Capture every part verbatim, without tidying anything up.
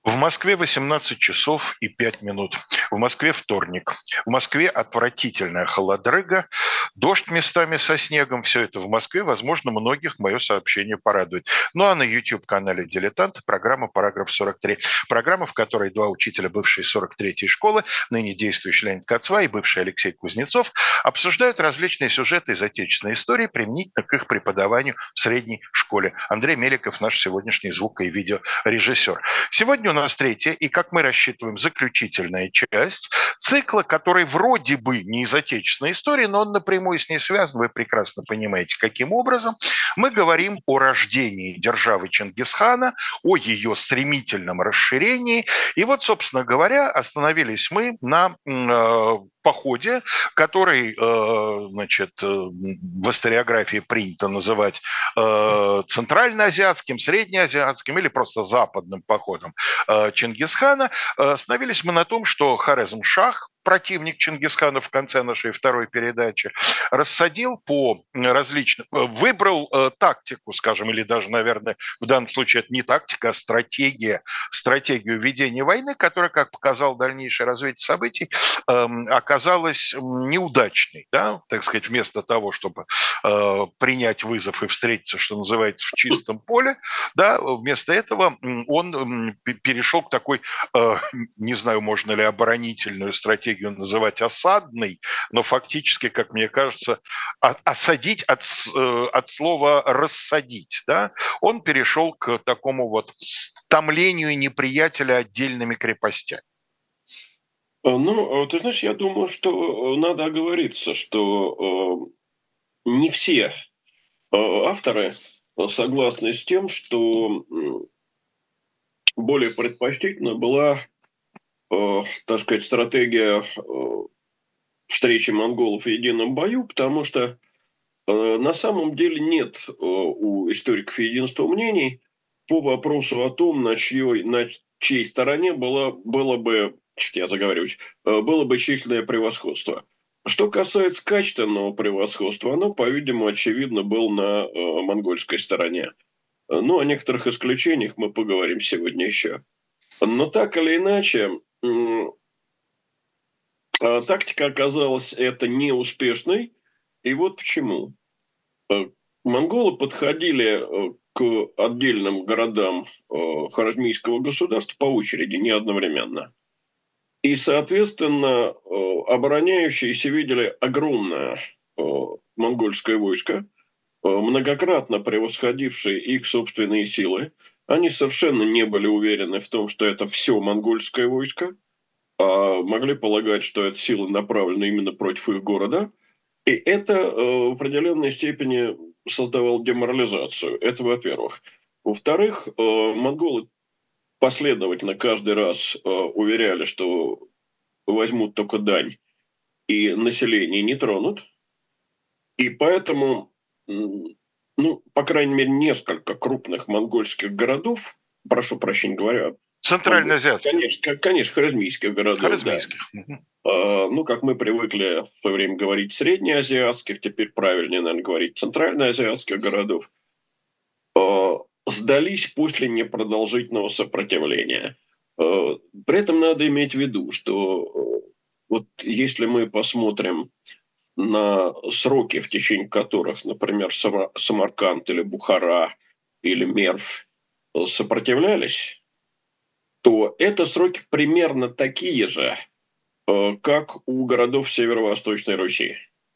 В Москве восемнадцать часов и пять минут. В Москве вторник. В Москве отвратительная холодрыга, дождь местами со снегом. Все это в Москве. Возможно, многих мое сообщение порадует. Ну а на YouTube-канале «Дилетант» программа «Параграф сорок три». Программа, в которой два учителя бывшей сорок третьей школы, ныне действующий Леонид Кацва и бывший Алексей Кузнецов, обсуждают различные сюжеты из отечественной истории применительно к их преподаванию в средней школе. Андрей Меликов, наш сегодняшний звук- и видеорежиссер. Сегодня у нас третья и, как мы рассчитываем, заключительная часть цикла, который вроде бы не из отечественной истории, но он напрямую с ней связан. Вы прекрасно понимаете, каким образом. Мы говорим о рождении державы Чингисхана, о ее стремительном расширении. И вот, собственно говоря, остановились мы на э, походе, который, э, значит, э, в историографии принято называть э, центральноазиатским, среднеазиатским или просто западным походом э, Чингисхана. Э, остановились мы на том, что Хорезм-Шах, противник Чингисхана в конце нашей второй передачи, рассадил по различным, выбрал э, тактику, скажем, или даже, наверное, в данном случае это не тактика, а стратегия, стратегию ведения войны, которая, как показал дальнейшее развитие событий, э, оказалась неудачной, да, так сказать, вместо того, чтобы э, принять вызов и встретиться, что называется, в чистом поле, да, вместо этого он перешел к такой, э, не знаю, можно ли оборонительную стратегию называть осадной, но фактически, как мне кажется, осадить от, э, от слова рассадить, да, он перешел к такому вот томлению неприятеля отдельными крепостями. А, Ну, а, ты знаешь, я думаю, что э, надо оговориться, что э, не все э, авторы э, согласны с тем, что м, более предпочтительна была, э, так сказать, стратегия э, встречи монголов в едином бою, потому что э, на самом деле нет э, у историков единства мнений по вопросу о том, на чьей, на чьей стороне было, было бы, чуть я заговариваюсь, э, было бы численное превосходство. Что касается качественного превосходства, оно, по-видимому, очевидно, было на э, монгольской стороне. Ну, о некоторых исключениях мы поговорим сегодня еще. Но так или иначе, м, а, тактика оказалась это неуспешной. И вот почему. Э, Монголы подходили э, к отдельным городам э, Хорезмийского государства по очереди, не одновременно. И, соответственно, э, обороняющиеся видели огромное э, монгольское войско, э, многократно превосходившее их собственные силы. Они совершенно не были уверены в том, что это все монгольское войско, а могли полагать, что это силы направлены именно против их города. И это э, в определенной степени создавало деморализацию. Это во-первых. Во-вторых, э, монголы последовательно каждый раз э, уверяли, что возьмут только дань и население не тронут. И поэтому, ну, по крайней мере, несколько крупных монгольских городов, прошу прощения говоря, монгольских, Центральноазиатских, конечно, конечно, хорезмийских городов, да, хорезмийских. Мгм. а, ну, как мы привыкли в свое время говорить, среднеазиатских, теперь правильнее, наверное, говорить центральноазиатских городов, а, сдались после непродолжительного сопротивления. А, При этом надо иметь в виду, что э, вот если мы посмотрим на сроки, в течение которых, например, Самарканд или Бухара или Мерв э, сопротивлялись, то это сроки примерно такие же, э, как у городов Северо-Восточной Руси э,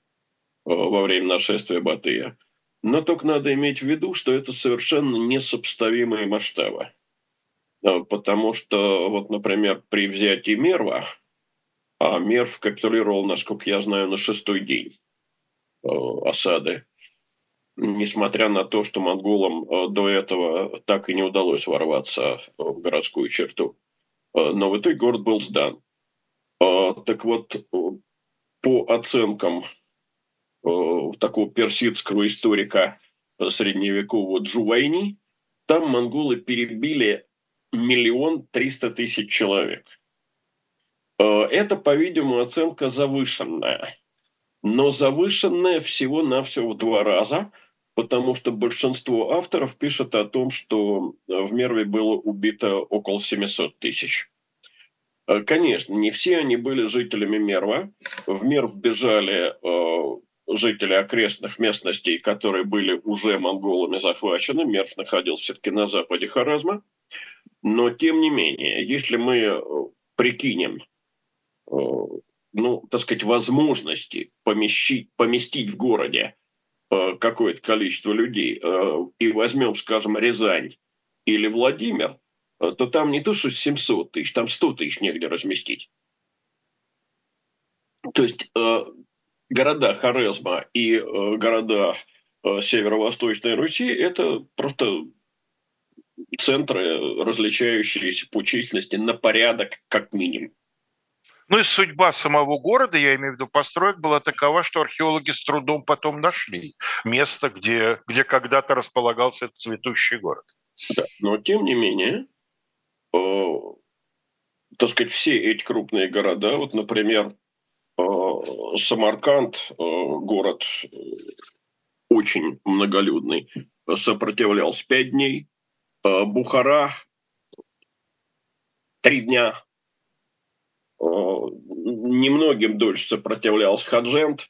во время нашествия Батыя. Но только надо иметь в виду, что это совершенно несопоставимые масштабы. Э, Потому что, вот, например, при взятии Мерва, а Мерв капитулировал, насколько я знаю, на шестой день э, осады, несмотря на то, что монголам э, до этого так и не удалось ворваться в городскую черту. Э, Но в итоге город был сдан. Э, Так вот, э, по оценкам э, такого персидского историка э, средневекового Джувайни, там монголы перебили миллион триста тысяч человек. Э, Это, по-видимому, оценка завышенная, но завышенная всего-навсего в два раза, потому что большинство авторов пишет о том, что в Мерве было убито около семьсот тысяч. Конечно, не все они были жителями Мерва. В Мерв бежали э, жители окрестных местностей, которые были уже монголами захвачены. Мерв находился все-таки на западе Хорезма. Но, тем не менее, если мы прикинем, э, ну, так сказать, возможности помещить, поместить в городе э, какое-то количество людей э, и возьмем, скажем, Рязань или Владимир, то там не то, что семьсот тысяч, там сто тысяч негде разместить. То есть э, города Хорезма и э, города э, Северо-Восточной Руси – это просто центры, различающиеся по численности на порядок как минимум. Ну и судьба самого города, я имею в виду построек, была такова, что археологи с трудом потом нашли место, где, где когда-то располагался этот цветущий город. Да. Но тем не менее, э, так сказать, все эти крупные города, вот, например, э, Самарканд, э, город э, очень многолюдный, сопротивлялся пять дней, э, Бухара три дня, э, немногим дольше сопротивлялся Хаджент,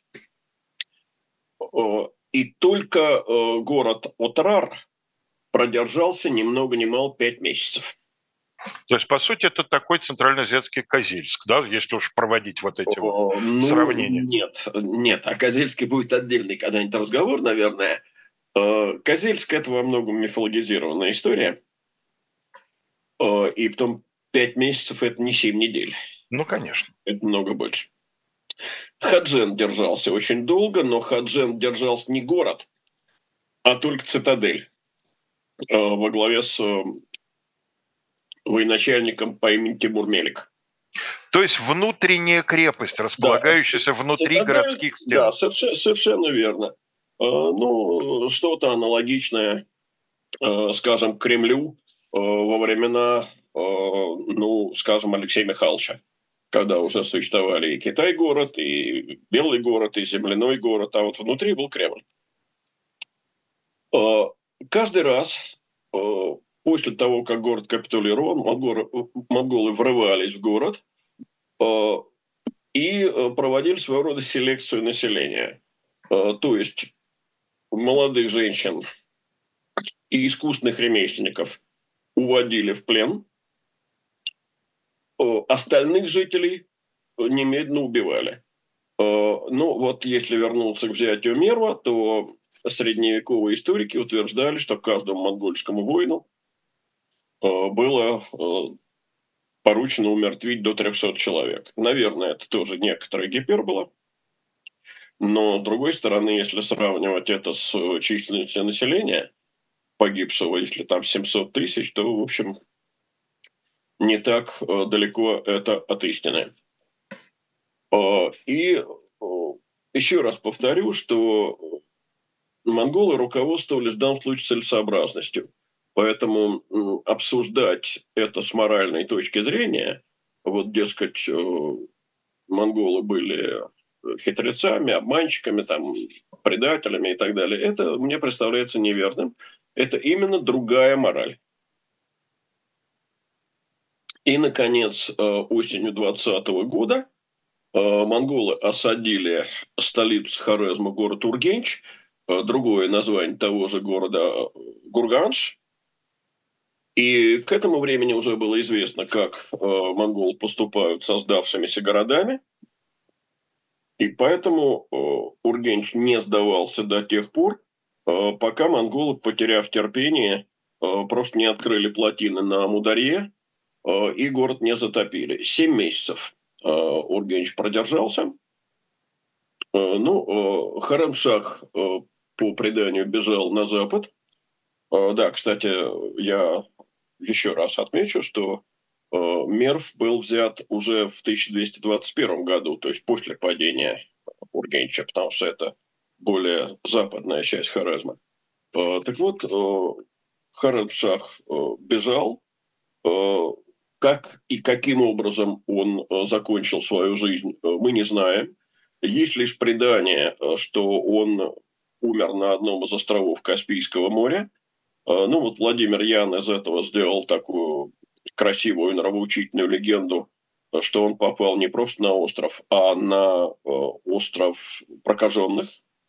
э, и только э, город Отрар продержался ни много ни мало пять месяцев. То есть, по сути, это такой центральноазиатский Козельск, да, если уж проводить вот эти вот О, ну, сравнения. нет, нет, о Козельске будет отдельный когда-нибудь разговор, наверное. Э, Козельск – это во многом мифологизированная история, э, и потом пять месяцев – это не семь недель, Ну, конечно. это много больше. Хаджен держался очень долго, но Хаджен держался не город, а только цитадель э, во главе с э, военачальником по имени Тимур Мелик. То есть внутренняя крепость, располагающаяся да, внутри цитадель, городских стен. Да, совершенно, совершенно верно. Э, ну, что-то аналогичное, э, скажем, Кремлю э, во времена, э, ну, скажем, Алексея Михайловича, когда уже существовали и Китай-город, и Белый город, и Земляной город, а вот внутри был Кремль. Каждый раз после того, как город капитулировал, монголы врывались в город и проводили своего рода селекцию населения. То есть молодых женщин и искусных ремесленников уводили в плен, остальных жителей немедленно убивали. Ну, вот если вернуться к взятию Мерва, то средневековые историки утверждали, что каждому монгольскому воину было поручено умертвить до трехсот человек. Наверное, это тоже некоторая гипербола. Но, с другой стороны, если сравнивать это с численностью населения погибшего, если там семьсот тысяч, то, в общем, не так далеко это от истины. И еще раз повторю, что монголы руководствовались в данном случае целесообразностью. Поэтому обсуждать это с моральной точки зрения, вот, дескать, монголы были хитрецами, обманщиками, там, предателями и так далее, это мне представляется неверным. Это именно другая мораль. И, наконец, осенью двадцатого года монголы осадили столицу Хорезма, город Ургенч, другое название того же города Гурганш. И к этому времени уже было известно, как монголы поступают со сдавшимися городами. И поэтому Ургенч не сдавался до тех пор, пока монголы, потеряв терпение, просто не открыли плотины на Амударье и город не затопили. Семь месяцев Ургенч продержался. Ну, Хорем-Шах, по преданию, бежал на запад. Да, кстати, я еще раз отмечу, что Мерв был взят уже в тысяча двести двадцать первом году, то есть после падения Ургенча, потому что это более западная часть Хорезма. Так вот, Хорем-Шах бежал. Как и каким образом он закончил свою жизнь, мы не знаем. Есть лишь предание, что он умер на одном из островов Каспийского моря. Ну вот Владимир Ян из этого сделал такую красивую нравоучительную легенду, что он попал не просто на остров, а на остров прокаженных.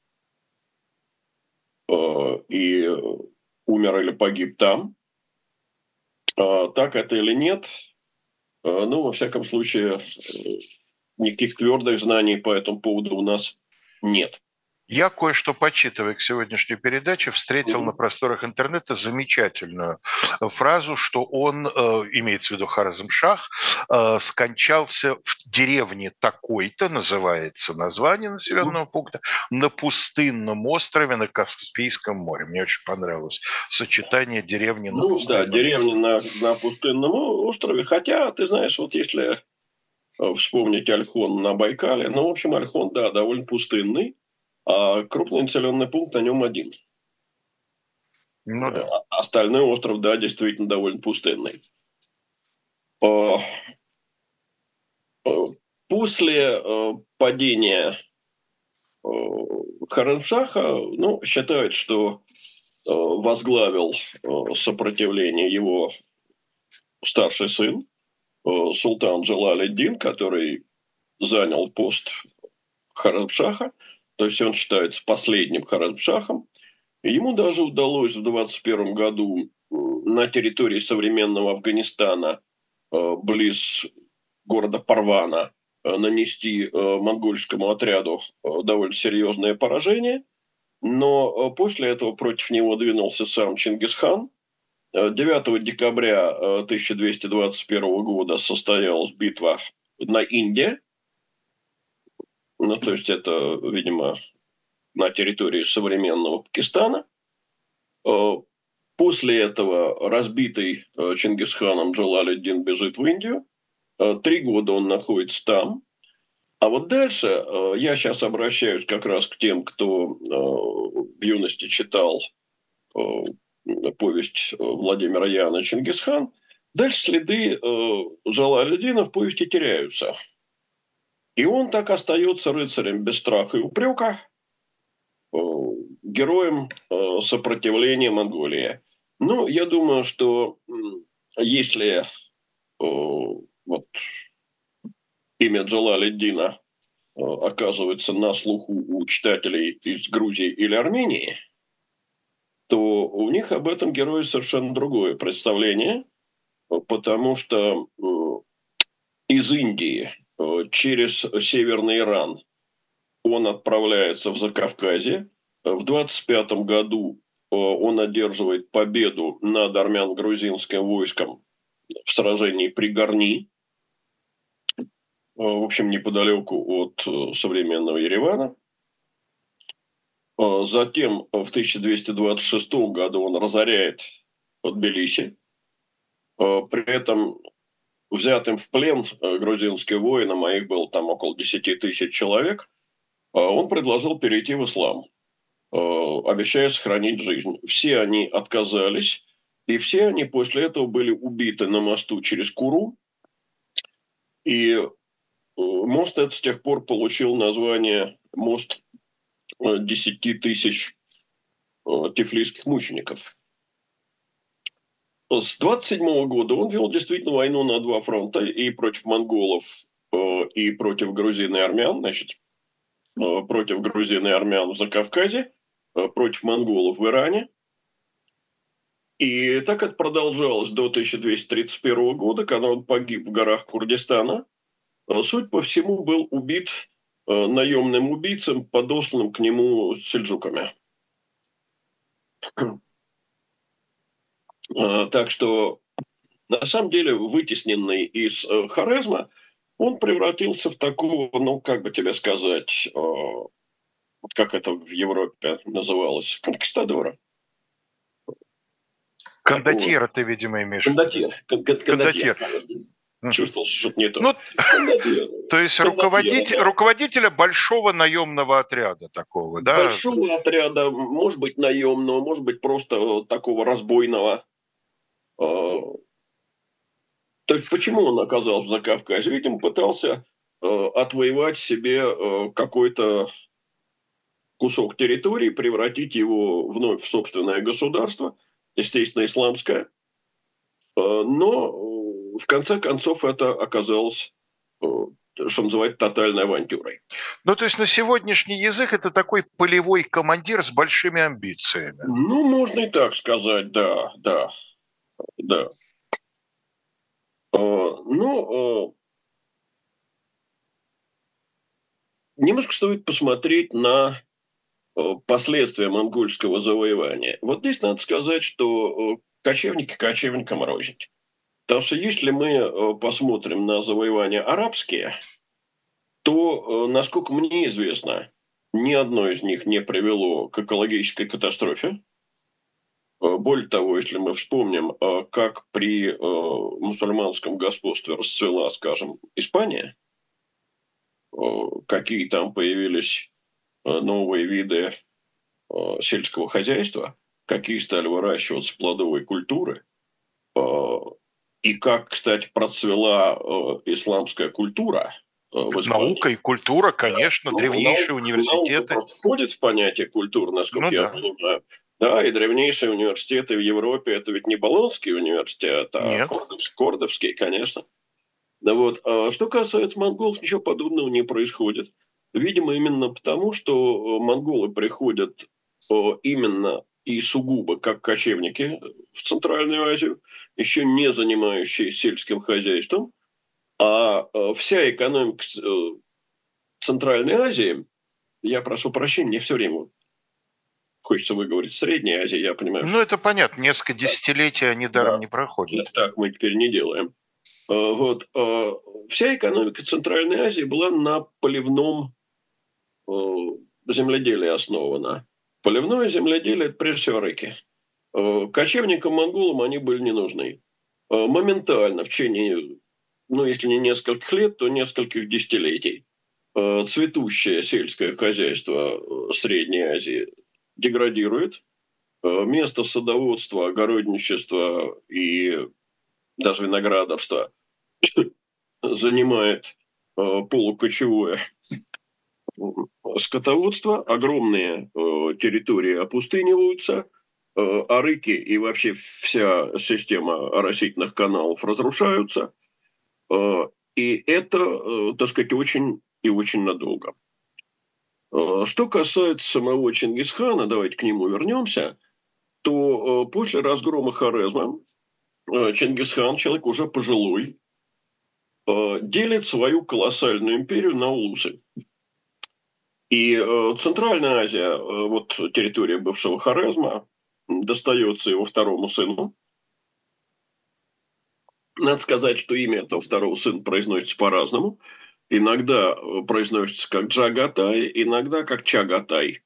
И умер или погиб там. Так это или нет? Ну, во всяком случае, никаких твердых знаний по этому поводу у нас нет. Я кое-что, почитывая к сегодняшней передаче, встретил mm-hmm. на просторах интернета замечательную фразу, что он, э, имеется в виду Хорезм-Шах, э, скончался в деревне такой-то, называется название населенного mm-hmm. пункта, на пустынном острове на Каспийском море. Мне очень понравилось сочетание деревни на ну, пустынном да, деревня на, на пустынном острове. Хотя, ты знаешь, вот если вспомнить Ольхон на Байкале, ну, в общем, Ольхон, да, довольно пустынный. А крупный населенный пункт на нем один. Ну, да. А остальной остров, да, действительно довольно пустынный. После падения Хорезм-Шаха, ну, считают, что возглавил сопротивление его старший сын, султан Джалаль-ад-Дин, который занял пост Хорезм-Шаха, то есть он считается последним Хорезм-Шахом. Ему даже удалось в двадцать первом году на территории современного Афганистана, близ города Парвана, нанести монгольскому отряду довольно серьезное поражение. Но после этого против него двинулся сам Чингисхан. девятого декабря тысяча двести двадцать первого года состоялась битва на Инде. Ну, то есть это, видимо, на территории современного Пакистана. После этого разбитый Чингисханом Джалаль-ад-Дин бежит в Индию. Три года он находится там. А вот дальше я сейчас обращаюсь как раз к тем, кто в юности читал повесть Владимира Яна «Чингисхан». Дальше следы Джалаль-ад-Дина в повести теряются. И он так остается рыцарем без страха и упрека, героем сопротивления Монголии. Ну, я думаю, что если вот имя Джалаль-ад-Дина оказывается на слуху у читателей из Грузии или Армении, то у них об этом герое совершенно другое представление, потому что из Индии через Северный Иран он отправляется в Закавказье. В двадцать пятом году он одерживает победу над армяно-грузинским войском в сражении при Горни, в общем, неподалеку от современного Еревана. Затем в тысяча двести двадцать шестом году он разоряет Тбилиси. При этом взятым в плен грузинским воинам, а их было там около десяти тысяч человек, он предложил перейти в ислам, обещая сохранить жизнь. Все они отказались, и все они после этого были убиты на мосту через Куру. И мост этот с тех пор получил название «Мост десяти тысяч тифлисских мучеников». С двадцать седьмого года он вел действительно войну на два фронта, и против монголов, и против грузин и армян, значит, против грузин и армян в Закавказье, против монголов в Иране. И так это продолжалось до тысяча двести тридцать первого года, когда он погиб в горах Курдистана. Суть по всему, был убит наемным убийцем, подосланным к нему с сельджуками. Так что, на самом деле, вытесненный из Хорезма, он превратился в такого, ну, как бы тебе сказать, как это в Европе называлось, конкистадора. Кондотьера ты, видимо, имеешь в виду. Кондотьер. Кондотьер. Чувствовал, что это не то. Ну, то есть руководитель, руководителя большого наемного отряда такого, да? Большого отряда, может быть, наемного, может быть, просто такого разбойного. То есть почему он оказался в Закавказье? Видимо, пытался отвоевать себе какой-то кусок территории, превратить его вновь в собственное государство, естественно, исламское. Но в конце концов это оказалось, что называется, тотальной авантюрой. Ну, то есть на сегодняшний язык это такой полевой командир с большими амбициями. Ну, можно и так сказать, да, да, да. Ну, немножко стоит посмотреть на последствия монгольского завоевания. Вот здесь надо сказать, что кочевники кочевникам рознь. Потому что если мы посмотрим на завоевания арабские, то, насколько мне известно, ни одно из них не привело к экологической катастрофе. Более того, если мы вспомним, как при мусульманском господстве расцвела, скажем, Испания, какие там появились новые виды сельского хозяйства, какие стали выращиваться плодовые культуры, и как, кстати, процвела исламская культура в Испании. Наука и культура, конечно, Ну, древнейшие наука, университеты. Наука просто входит в понятие культуры, насколько Ну я да. понимаю. Да, и древнейшие университеты в Европе – это ведь не Болонский университет, а Нет. Кордовский, Кордовский, конечно. Да вот. А что касается монголов, ничего подобного не происходит. Видимо, именно потому, что монголы приходят именно и сугубо как кочевники в Центральную Азию, еще не занимающиеся сельским хозяйством, а вся экономика Центральной Азии, я прошу прощения, мне все время хочется выговорить Средняя Азия, я понимаю, Ну, что... это понятно, несколько десятилетий они даром Да, не проходят. так мы теперь не делаем. Вот. Вся экономика Центральной Азии была на поливном земледелии основана. Поливное земледелие – это прежде всего рыки. Кочевникам-монголам они были не нужны. Моментально, в течение, ну, если не нескольких лет, то нескольких десятилетий, цветущее сельское хозяйство Средней Азии деградирует. Место садоводства, огородничества и даже виноградарства занимает полукочевое скотоводство, огромные территории опустыниваются, арыки и вообще вся система оросительных каналов разрушаются. И это, так сказать, очень и очень надолго. Что касается самого Чингисхана, давайте к нему вернемся, то после разгрома Хорезма Чингисхан, человек уже пожилой, делит свою колоссальную империю на улусы. И Центральная Азия, вот территория бывшего Хорезма, достается его второму сыну. Надо сказать, что имя этого второго сына произносится по-разному. Иногда произносится как Джагатай, иногда как Чагатай.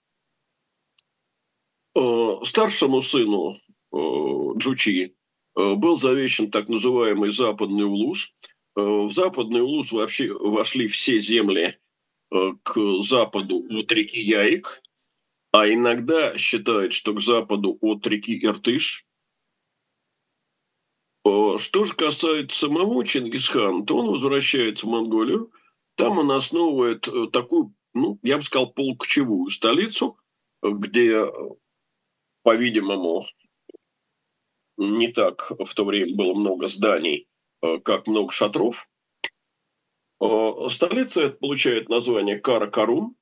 Старшему сыну Джучи был завещан так называемый Западный Улус. В Западный Улус вообще вошли все земли к западу от реки Яик, а иногда считают, что к западу от реки Иртыш. Что же касается самого Чингисхана, то он возвращается в Монголию. Там он основывает такую, ну, я бы сказал, полукочевую столицу, где, по-видимому, не так в то время было много зданий, как много шатров. Столица эта получает название Каракарум.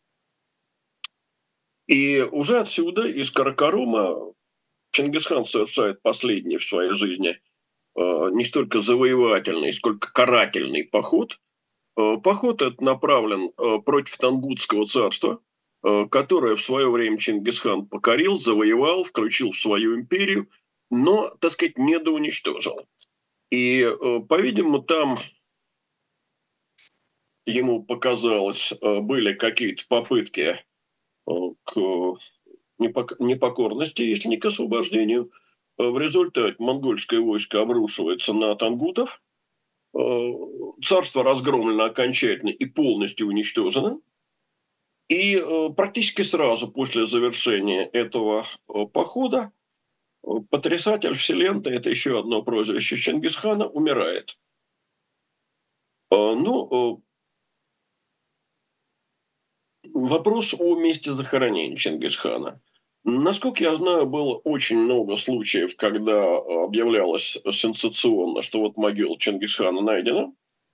И уже отсюда, из Каракарума, Чингисхан совершает последний в своей жизни не столько завоевательный, сколько карательный поход. Поход этот направлен против Тангутского царства, которое в свое время Чингисхан покорил, завоевал, включил в свою империю, но, так сказать, недоуничтожил. И, по-видимому, там ему показалось, были какие-то попытки к непокорности, если не к освобождению. В результате монгольское войско обрушивается на тангутов, царство разгромлено окончательно и полностью уничтожено. И практически сразу после завершения этого похода потрясатель вселенной, это еще одно прозвище Чингисхана, умирает. Ну, вопрос о месте захоронения Чингисхана. Насколько я знаю, было очень много случаев, когда объявлялось сенсационно, что вот могила Чингисхана найдена.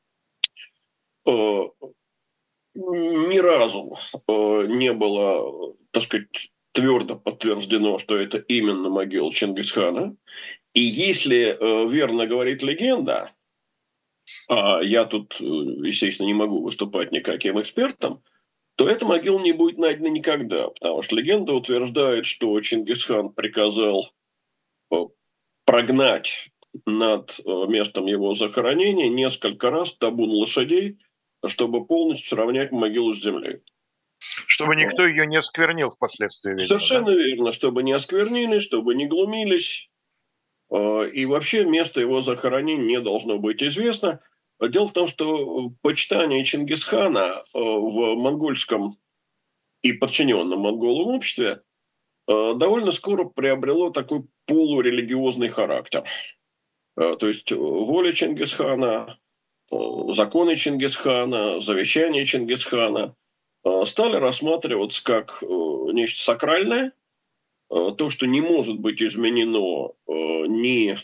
Ни разу не было, так сказать, твердо подтверждено, что это именно могила Чингисхана. И если верно говорит легенда, а я тут, естественно, не могу выступать никаким экспертом, то эта могила не будет найдена никогда, потому что легенда утверждает, что Чингисхан приказал прогнать над местом его захоронения несколько раз табун лошадей, чтобы полностью сравнять могилу с землей. Чтобы никто ее не осквернил впоследствии, видимо, Совершенно да? верно, чтобы не осквернили, чтобы не глумились. И вообще место его захоронения не должно быть известно. Дело в том, что почитание Чингисхана в монгольском и подчиненном монголам обществе довольно скоро приобрело такой полурелигиозный характер. То есть воля Чингисхана, законы Чингисхана, завещания Чингисхана стали рассматриваться как нечто сакральное, то, что не может быть изменено ни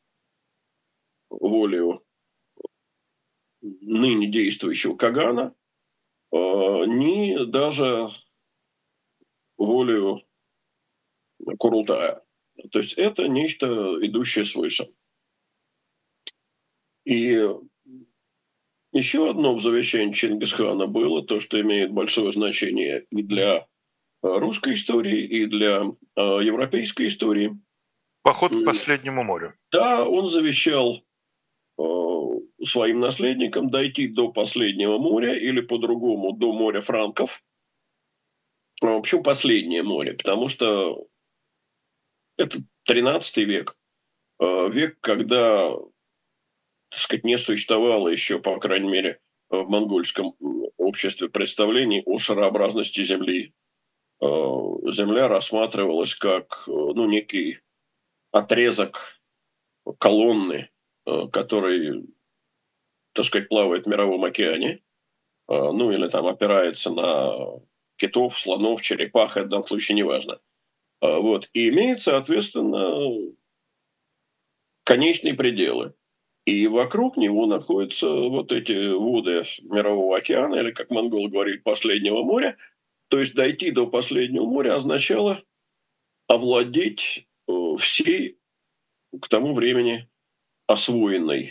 волею ныне действующего Кагана, ни даже волею Курултая. То есть это нечто, идущее свыше. И еще одно в завещании Чингисхана было то, что имеет большое значение и для русской истории, и для европейской истории. Поход к последнему морю. Да, он завещал своим наследникам дойти до последнего моря или по-другому до моря франков. Почему последнее море? Потому что это тринадцатый век. Век, когда, так сказать, не существовало еще, по крайней мере, в монгольском обществе представлений о шарообразности Земли. Земля рассматривалась как, ну, некий отрезок колонны, который, так сказать, плавает в мировом океане, ну или там опирается на китов, слонов, черепах, это в данном случае неважно. Вот. И имеет, соответственно, конечные пределы. И вокруг него находятся вот эти воды Мирового океана, или, как монголы говорили, последнего моря. То есть дойти до последнего моря означало овладеть всей к тому времени освоенной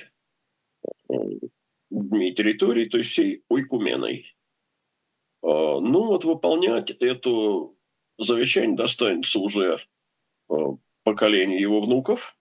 территорией, то есть всей Ойкуменой. Ну вот выполнять это завещание достанется уже поколению его внуков.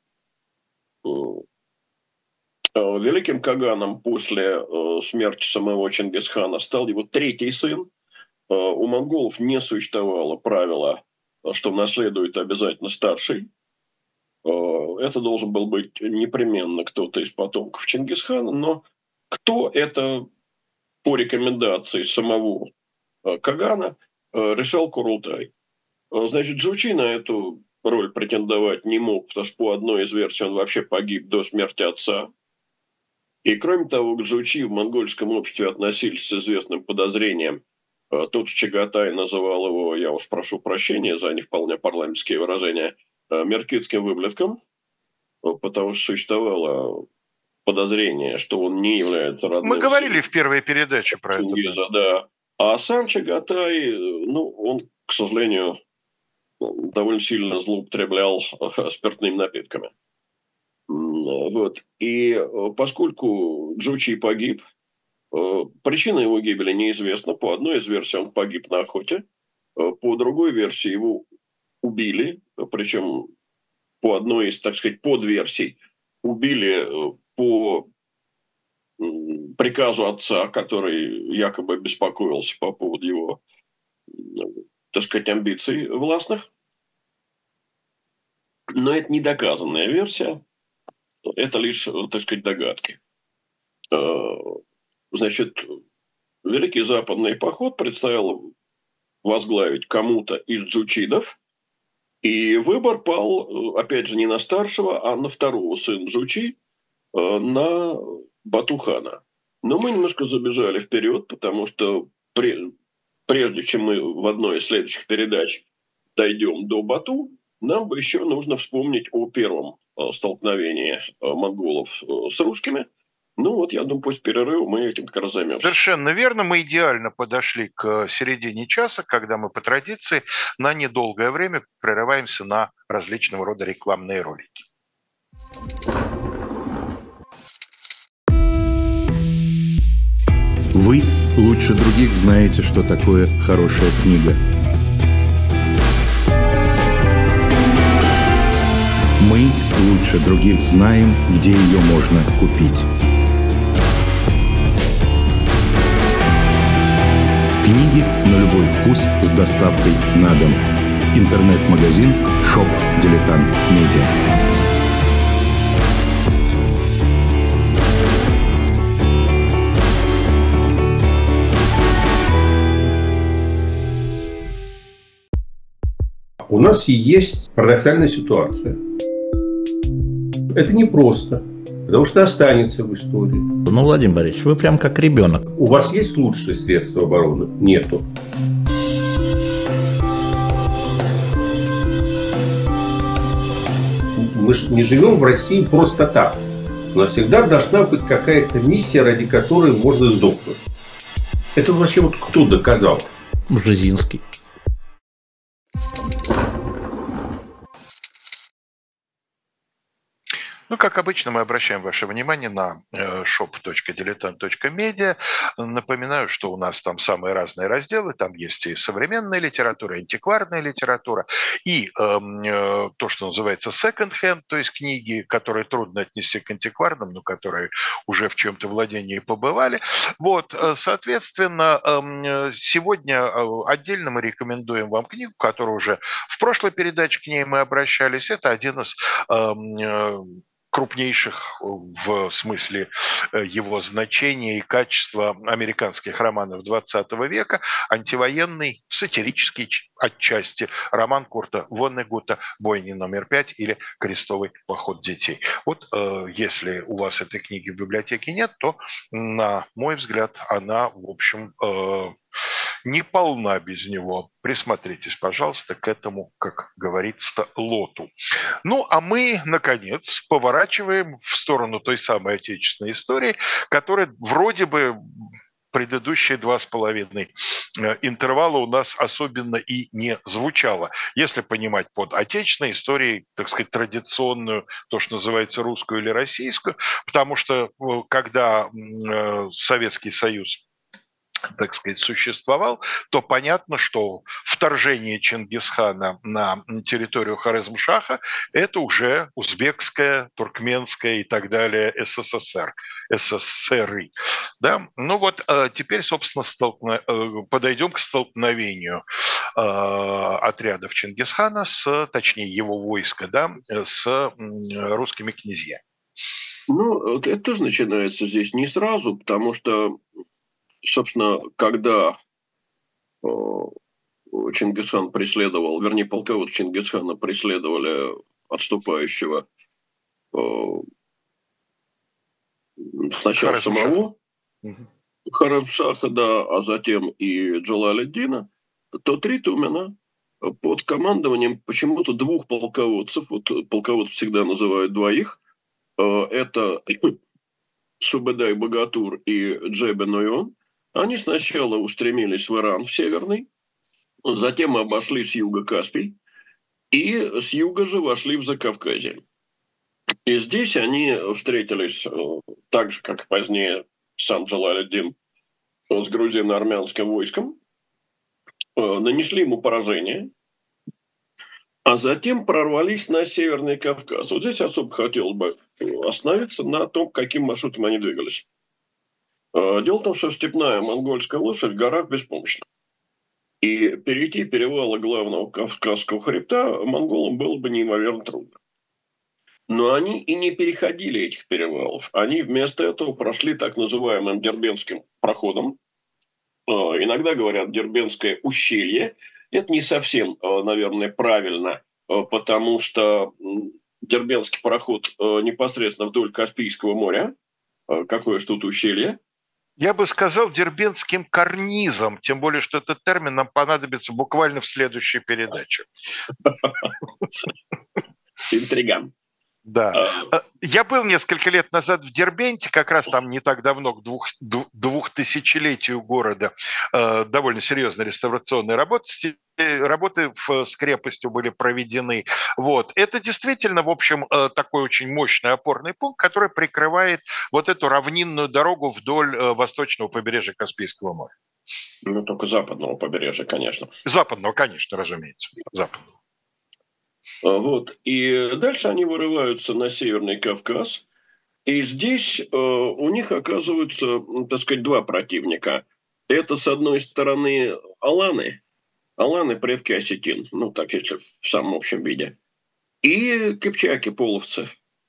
Великим Каганом после смерти самого Чингисхана стал его третий сын. У монголов не существовало правила, что наследует обязательно старший. Это должен был быть непременно кто-то из потомков Чингисхана, но кто это по рекомендации самого Кагана решал Курултай. Значит, Джучи на эту роль претендовать не мог, потому что по одной из версий он вообще погиб до смерти отца. И кроме того, к Джучи в монгольском обществе относились с известным подозрением. Тот Чагатай называл его, я уж прошу прощения за не вполне парламентские выражения, меркитским выблетком, потому что существовало подозрение, что он не является родным. Мы говорили в первой передаче про Чингиза, это. Да. А сам Чагатай, ну, он, к сожалению, довольно сильно злоупотреблял спиртными напитками. Вот. И поскольку Джучи погиб, причина его гибели неизвестна. По одной из версий он погиб на охоте, по другой версии его убили, причем по одной из, так сказать, подверсий убили по приказу отца, который якобы беспокоился по поводу его, так сказать, амбиций властных. Но это не доказанная версия, это лишь, так сказать, догадки. Значит, Великий Западный поход предстояло возглавить кому-то из джучидов, и выбор пал, опять же, не на старшего, а на второго сына Джучи, на Батухана. Но мы немножко забежали вперед, потому что при, прежде чем мы в одной из следующих передач дойдем до Бату, нам бы еще нужно вспомнить о первом столкновении монголов с русскими. Ну вот, я думаю, после перерыва мы этим как раз займемся. Совершенно верно. Мы идеально подошли к середине часа, когда мы по традиции на недолгое время прерываемся на различного рода рекламные ролики. Вы лучше других знаете, что такое хорошая книга. Мы лучше других знаем, где ее можно купить. Книги на любой вкус с доставкой на дом. Интернет-магазин Shop Дилетант Медиа. У нас есть парадоксальная ситуация. Это непросто, потому что останется в истории. Ну, Владимир Борисович, вы прям как ребенок. У вас есть лучшие средства обороны? Нету. Мы же не живем в России просто так. У нас всегда должна быть какая-то миссия, ради которой можно сдохнуть. Это вообще вот кто доказал? Бжезинский. Ну, как обычно, мы обращаем ваше внимание на shop точка дилетант точка медиа. Напоминаю, что у нас там самые разные разделы. Там есть и современная литература, и антикварная литература, и э, то, что называется second-hand, то есть книги, которые трудно отнести к антикварным, но которые уже в чем-то владении побывали. Вот, соответственно, сегодня отдельно мы рекомендуем вам книгу, которую уже в прошлой передаче к ней мы обращались. Это один из э, крупнейших в смысле его значения и качества американских романов двадцатого века, антивоенный, сатирический отчасти роман Курта Воннегута «Бойня номер пять» или «Крестовый поход детей». Вот э, если у вас этой книги в библиотеке нет, то, на мой взгляд, она, в общем, э, не полна без него. Присмотритесь, пожалуйста, к этому, как говорится, лоту. Ну, а мы, наконец, поворачиваем в сторону той самой отечественной истории, которая вроде бы предыдущие два с половиной интервала у нас особенно и не звучало. Если понимать под отечественной историей, так сказать, традиционную, то, что называется русскую или российскую, потому что когда Советский Союз, так сказать, существовал, то понятно, что вторжение Чингисхана на территорию Хорезмшаха – это уже узбекская, туркменская и так далее СССР, СССРы. Да? Ну вот теперь, собственно, столкно... подойдем к столкновению отрядов Чингисхана с, точнее, его войска, да, с русскими князьями. Ну, это тоже начинается здесь не сразу, потому что, собственно, когда э, Чингисхан преследовал, вернее, полководцы Чингисхана преследовали отступающего э, сначала Хорезмшаха. самого Хорезмшаха, да, а затем и Джалаледдина, то три Тумена под командованием почему-то двух полководцев, вот полководцев всегда называют двоих, э, это Субэдай Богатур и Джебе Нойон, они сначала устремились в Иран, в Северный, затем обошли с юга Каспий и с юга же вошли в Закавказье. И здесь они встретились так же, как позднее сам Джалаледдин с грузино-армянским войском, нанесли ему поражение, а затем прорвались на Северный Кавказ. Вот здесь особо хотелось бы остановиться на том, каким маршрутом они двигались. Дело в том, что степная монгольская лошадь в горах беспомощна. И перейти перевалы главного Кавказского хребта монголам было бы неимоверно трудно. Но они и не переходили этих перевалов. Они вместо этого прошли так называемым Дербентским проходом. Иногда говорят Дербентское ущелье. Это не совсем, наверное, правильно, потому что Дербентский проход непосредственно вдоль Каспийского моря. Какое же тут ущелье? Я бы сказал дербентским карнизом, тем более, что этот термин нам понадобится буквально в следующей передаче. Интриган. Да. Я был несколько лет назад в Дербенте, как раз там не так давно, к двух, двухтысячелетию города, довольно серьезные реставрационные работы, работы с крепостью были проведены. Вот. Это действительно, в общем, такой очень мощный опорный пункт, который прикрывает вот эту равнинную дорогу вдоль восточного побережья Каспийского моря. Ну, только западного побережья, конечно. Западного, конечно, разумеется. Западного. Вот. И дальше они вырываются на Северный Кавказ. И здесь э, у них оказываются, так сказать, два противника. Это, с одной стороны, аланы. Аланы – предки осетин. Ну, так, если в самом общем виде. И кыпчаки, половцы.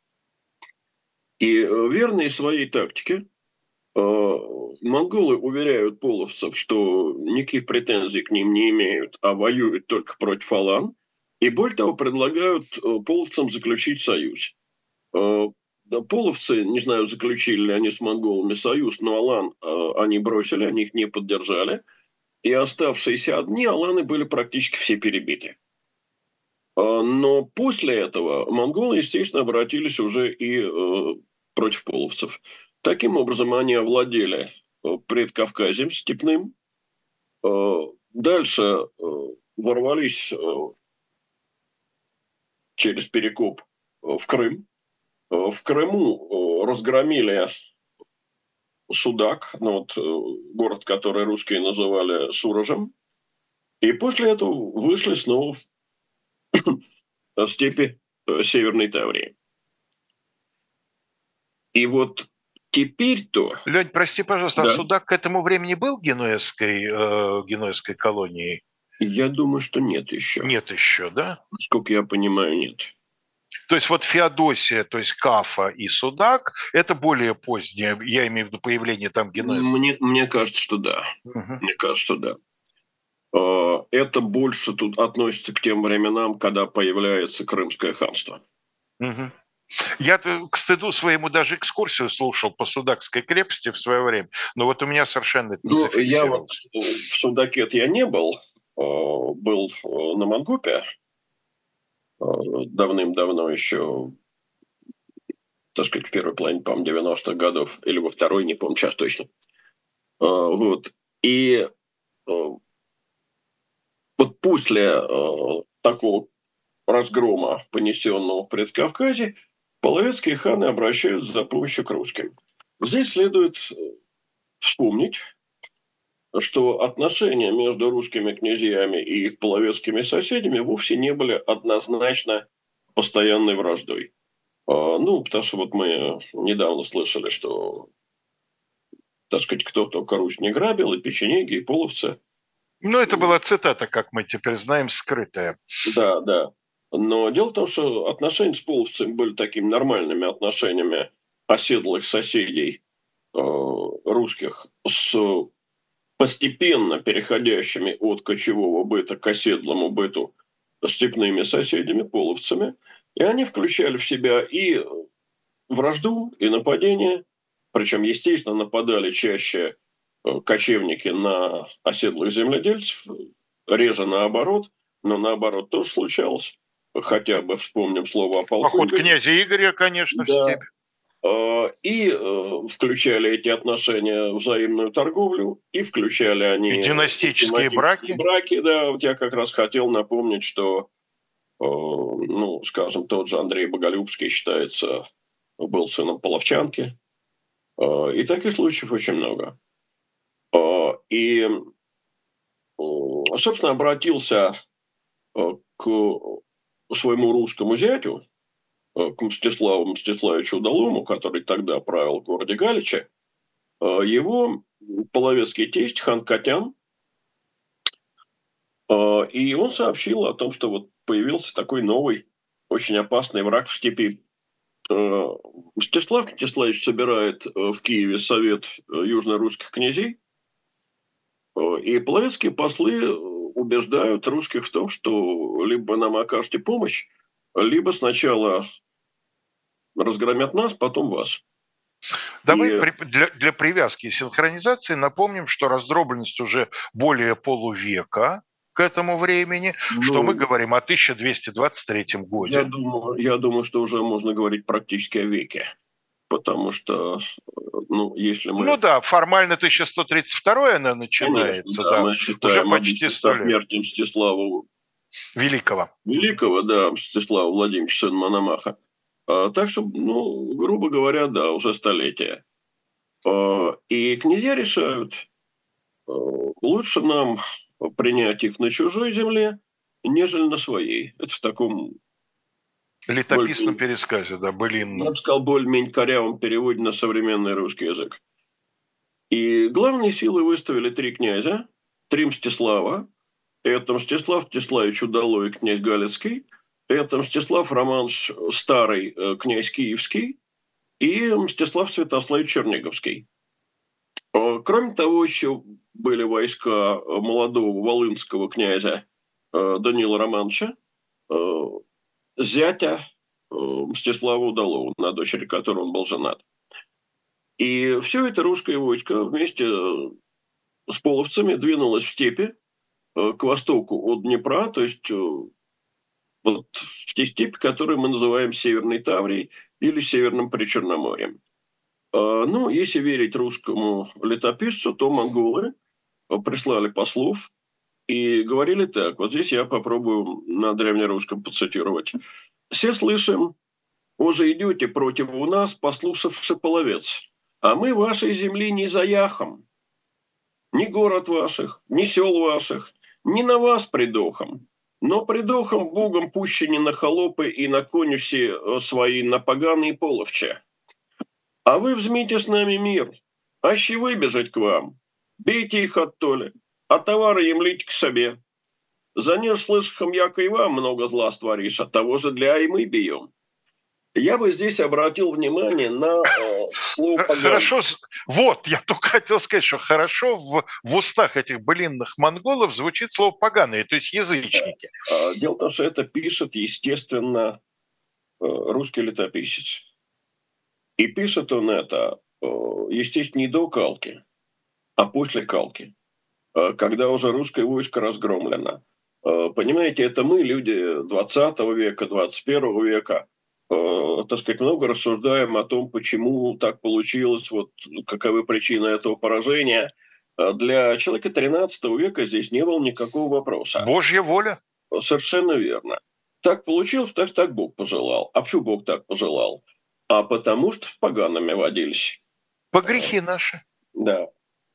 И э, верные своей тактике э, монголы уверяют половцев, что никаких претензий к ним не имеют, а воюют только против алан. И более того, предлагают половцам заключить союз. Половцы, не знаю, заключили ли они с монголами союз, но алан они бросили, они их не поддержали. И оставшиеся одни аланы были практически все перебиты. Но после этого монголы, естественно, обратились уже и против половцев. Таким образом, они овладели предкавказьем степным. Дальше ворвались через Перекоп в Крым. В Крыму разгромили Судак, ну вот, город, который русские называли Суражем. И после этого вышли снова в степи Северной Таврии. И вот теперь-то... Лёнь, прости, пожалуйста, да. А Судак к этому времени был генуэзской, э, генуэзской колонией? Я думаю, что нет еще. Нет еще, да? Насколько я понимаю, нет. То есть вот Феодосия, то есть Кафа и Судак, это более позднее, я имею в виду появление там генуэзцев. Мне, мне кажется, что да. Угу. Мне кажется, что да. Это больше тут относится к тем временам, когда появляется Крымское ханство. Угу. Я, к стыду своему, даже экскурсию слушал по Судакской крепости в свое время, но вот у меня совершенно это не Ну, зафиксировалось. я вот в Судаке я не был, был на Мангупе давным-давно еще, так сказать, в первой половине, по-моему, девяностых годов, или во второй, не помню сейчас точно. Вот. И вот после такого разгрома, понесенного в Предкавказье, половецкие ханы обращаются за помощью к русским. Здесь следует вспомнить, что отношения между русскими князьями и их половецкими соседями вовсе не были однозначно постоянной враждой. Ну, потому что вот мы недавно слышали, что, так сказать, кто только Русь не грабил, и печенеги, и половцы. Ну, это была цитата, как мы теперь знаем, скрытая. Да, да. Но дело в том, что отношения с половцами были такими нормальными отношениями оседлых соседей э, русских с постепенно переходящими от кочевого быта к оседлому быту степными соседями, половцами. И они включали в себя и вражду, и нападение. Причем, естественно, нападали чаще кочевники на оседлых земледельцев, реже наоборот, но наоборот тоже случалось. Хотя бы вспомним слово о полку. Поход князя Игоря, конечно, да. в степь. И э, включали эти отношения взаимную торговлю, и включали они... И династические браки. Браки, да. Вот я как раз хотел напомнить, что, э, ну, скажем, тот же Андрей Боголюбский считается, был сыном половчанки. Э, и таких случаев очень много. Э, и, э, собственно, обратился э, к своему русскому зятю, к Мстиславу Мстиславичу Удалому, который тогда правил в городе Галиче, его половецкий тесть хан Катян, и он сообщил о том, что вот появился такой новый, очень опасный враг в степи. Мстислав Мстиславич собирает в Киеве совет южно-русских князей, и половецкие послы убеждают русских в том, что либо нам окажете помощь, либо сначала разгромят нас, потом вас. Давай И, при- для, для привязки и синхронизации напомним, что раздробленность уже более полувека к этому времени, что мы ну, говорим о тысяча двести двадцать третьем я годе. думаю, я думаю, что уже можно говорить практически о веке. Потому что, ну, если Ну мы... да, формально тысяча сто тридцать второе она Конечно, начинается, да, да, мы уже считаем почти обычно со сто лет. смертью Мстислава Великого. Великого, да, Мстислава Владимировича, сына Мономаха. А, так что, ну, грубо говоря, да, уже столетие. А, и князья решают, а, лучше нам принять их на чужой земле, нежели на своей. Это в таком, Летописном более-менее, пересказе, да, я былинном. бы сказал, более-менее корявом переводе на современный русский язык. И главные силы выставили три князя, три Мстислава. Это Мстислав Мстиславич Удалой, князь Галицкий. Это Мстислав Романович Старый, э, князь Киевский. И Мстислав Святославич Черниговский. Э, Кроме того, еще были войска э, молодого волынского князя э, Данила Романовича, э, зятя э, Мстислава Удалова, на дочери которого он был женат. И все это русское войско вместе э, с половцами двинулось в степи э, к востоку от Днепра, то есть э, вот в те степи, которые мы называем Северной Таврией или Северным Причерноморьем. А, Ну, если верить русскому летописцу, то монголы э, прислали послов и говорили так. Вот здесь я попробую на древнерусском процитировать. «Все слышим, уже идете против у нас, послушавши половец, а мы вашей земли не заяхом, ни город ваших, ни сел ваших, ни на вас придохом, но придохом Богом пущени на холопы и на конюси э, свои, на поганые половче. А вы взмите с нами мир, аще выбежать к вам, бейте их оттоле, а товары емлите к себе. За не слышахом, яко и вам много зла створишь, от того же для и мы бьем». Я бы здесь обратил внимание на э, слово Х- «поганый». Хорошо, с- вот, я только хотел сказать, что хорошо в, в устах этих былинных монголов звучит слово «поганые», то есть язычники. А, Дело в том, что это пишет, естественно, э, русский летописец. И пишет он это, э, естественно, не до Калки, а после Калки, э, когда уже русское войско разгромлено. Э, Понимаете, это мы, люди двадцатого века, двадцать первого века, э, так сказать, много рассуждаем о том, почему так получилось, вот каковы причины этого поражения. Э, Для человека тринадцатого века здесь не было никакого вопроса. Божья воля. Совершенно верно. Так получилось, так, так Бог пожелал. А почему Бог так пожелал? А потому что с погаными водились. По грехи наши. Да.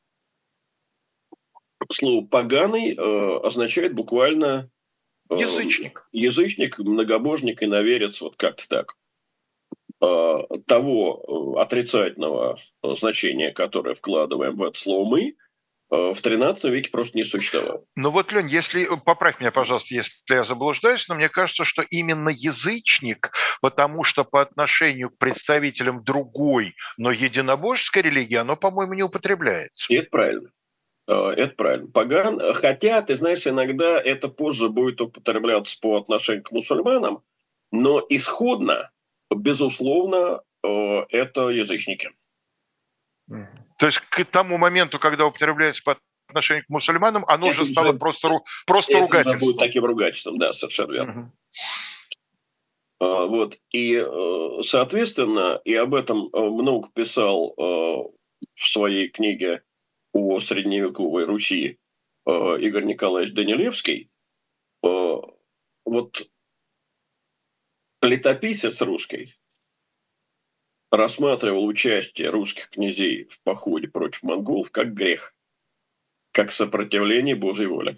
Слово «поганый» э, означает буквально э, Язычник. язычник, многобожник, иноверец, вот как-то так. Э, того э, отрицательного э, значения, которое вкладываем в это слово «мы», э, в тринадцатом веке просто не существовало. Ну вот, Лень, если, поправь меня, пожалуйста, если я заблуждаюсь, но мне кажется, что именно язычник, потому что по отношению к представителям другой, но единобожеской религии, оно, по-моему, не употребляется. И это правильно. Э, Это правильно. Паган, хотя, ты знаешь, иногда это позже будет употребляться по отношению к мусульманам, но исходно, безусловно, э, это язычники. То есть к тому моменту, когда употребляется по отношению к мусульманам, оно Это уже стало уже- просто, ру- просто Это уже будет ругательством. таким ругательством, да, совершенно верно. Мгм. А, Вот. И, э, соответственно, и об этом э, много писал э, в своей книге о средневековой Руси э, Игорь Николаевич Данилевский. Э, Вот летописец русский рассматривал участие русских князей в походе против монголов как грех, как сопротивление Божьей воле.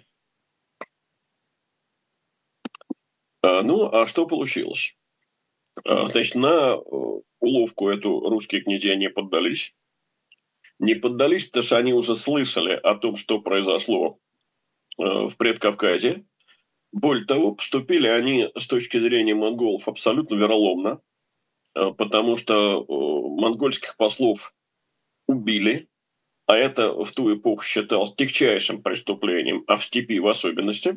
А, Ну, а что получилось? А, Значит, на э, уловку эту русские князья не поддались. Не поддались, потому что они уже слышали о том, что произошло э, в Предкавказе. Более того, поступили они с точки зрения монголов абсолютно вероломно, э, потому что э, монгольских послов убили, а это в ту эпоху считалось тягчайшим преступлением, а в степи в особенности.